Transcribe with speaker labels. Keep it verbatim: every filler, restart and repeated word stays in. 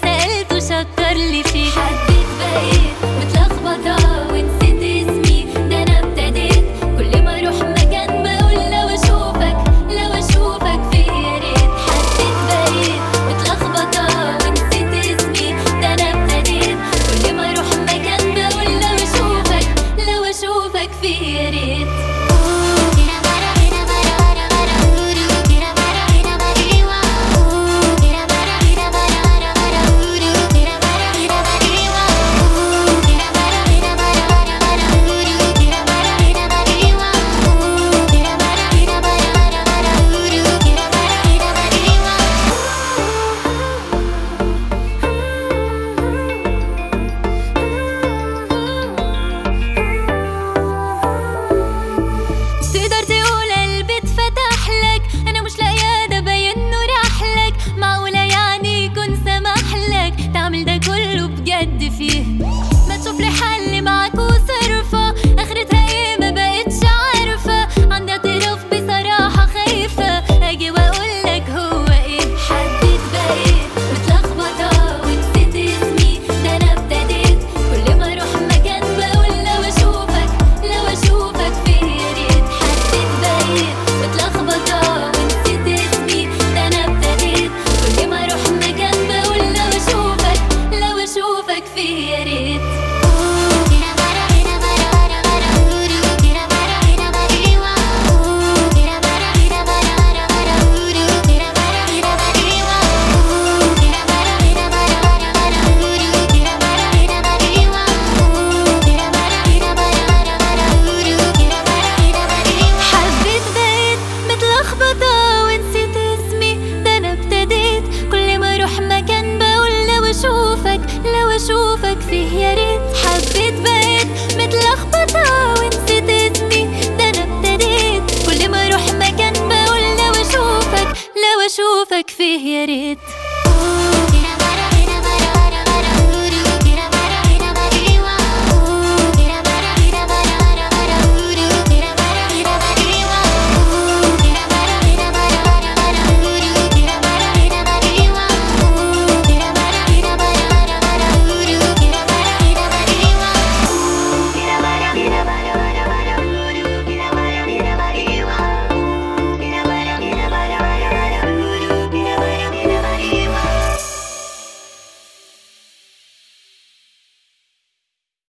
Speaker 1: سألته شكر لي فيه. حبيت بقيت متلخبطة ونسيت اسمي، ده أنا ابتديت كل ما أروح مكان بقول لو أشوفك لو أشوفك فيه يا ريت. حبيت بقيت متلخبطة ونسيت اسمي، ده أنا ابتديت كل ما أروح مكان بقول لو أشوفك لو أشوفك فيه يا ريت. تقدر تقول قلبي اتفتح لك، انا مش لاقيه ده باين انه راح لك. معقوله يعني يكون سمح لك تعمل ده كله بجد فيه؟ ما تشوف لي حل معاك وصرفه، اخرتها ايه ما بقتش عارفه. عندي اعتراف بصراحه خايفه اجي واقول لك هو ايه. حبيت بقيت متلخبطه ونسيت اسمي، ده انا ابتديت كل ما اروح مكان بقول لو اشوفك لو اشوفك فيه يا ريت. حبيت بقيت متلخبطه ونسيت اسمي، ده انا ابتديت كل ما اروح مكان بقول لو اشوفك لو اشوفك فيه يا ريت. حبيت بقيت متلخبطة ونسيت اسمي، ده أنا ابتديت كل ما أروح مكان بقول لو أشوفك لو أشوفك فيه يا